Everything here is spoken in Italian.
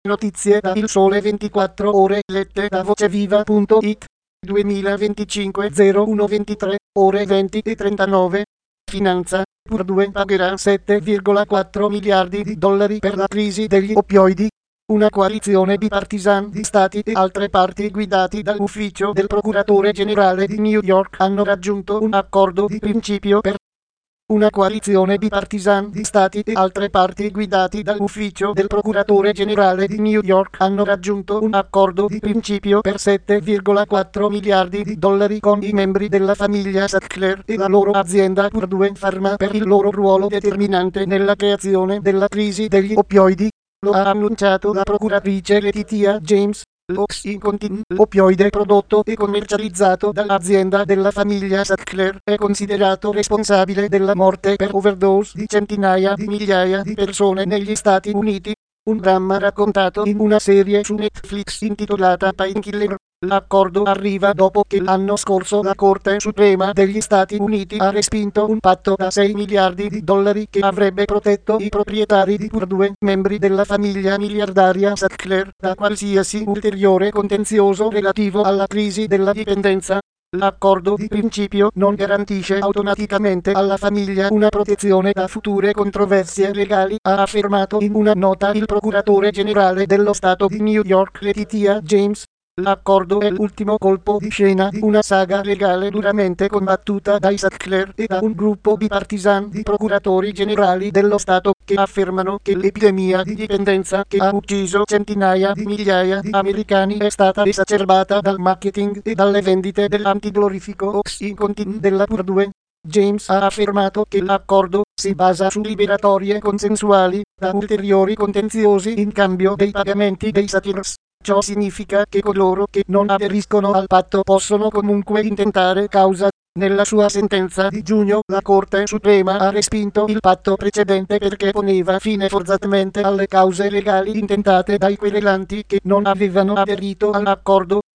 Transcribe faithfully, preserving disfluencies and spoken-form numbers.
Notizie da Il Sole ventiquattro Ore lette da voceviva punto it duemilaventicinque zero uno ventitré ore venti e trentanove. Finanza. Purdue pagherà sette virgola quattro miliardi di dollari per la crisi degli oppioidi. Una coalizione bipartisan di stati e altre parti guidati dall'ufficio del procuratore generale di New York hanno raggiunto un accordo di principio per Una coalizione bipartisan di stati e altre parti guidati dall'ufficio del procuratore generale di New York hanno raggiunto un accordo di principio per sette virgola quattro miliardi di dollari con i membri della famiglia Sackler e la loro azienda Purdue Pharma per il loro ruolo determinante nella creazione della crisi degli oppioidi. Lo ha annunciato la procuratrice Letitia James. L'Oxycontin, l'oppioide prodotto e commercializzato dall'azienda della famiglia Sackler, è considerato responsabile della morte per overdose di centinaia di migliaia di persone negli Stati Uniti. Un dramma raccontato in una serie su Netflix intitolata Painkiller. L'accordo arriva dopo che l'anno scorso la Corte Suprema degli Stati Uniti ha respinto un patto da sei miliardi di dollari che avrebbe protetto i proprietari di Purdue, membri della famiglia miliardaria Sackler, da qualsiasi ulteriore contenzioso relativo alla crisi della dipendenza. L'accordo di principio non garantisce automaticamente alla famiglia una protezione da future controversie legali, ha affermato in una nota il procuratore generale dello Stato di New York Letitia James. L'accordo è l'ultimo colpo di scena di una saga legale duramente combattuta dai Sackler e da un gruppo bipartisan di procuratori generali dello Stato che affermano che l'epidemia di dipendenza che ha ucciso centinaia di migliaia di americani è stata esacerbata dal marketing e dalle vendite dell'antidolorifico Oxycontin della Purdue. James ha affermato che l'accordo si basa su liberatorie consensuali da ulteriori contenziosi in cambio dei pagamenti dei Sackers. Ciò significa che coloro che non aderiscono al patto possono comunque intentare causa. Nella sua sentenza di giugno, la Corte Suprema ha respinto il patto precedente perché poneva fine forzatamente alle cause legali intentate dai querelanti che non avevano aderito all'accordo.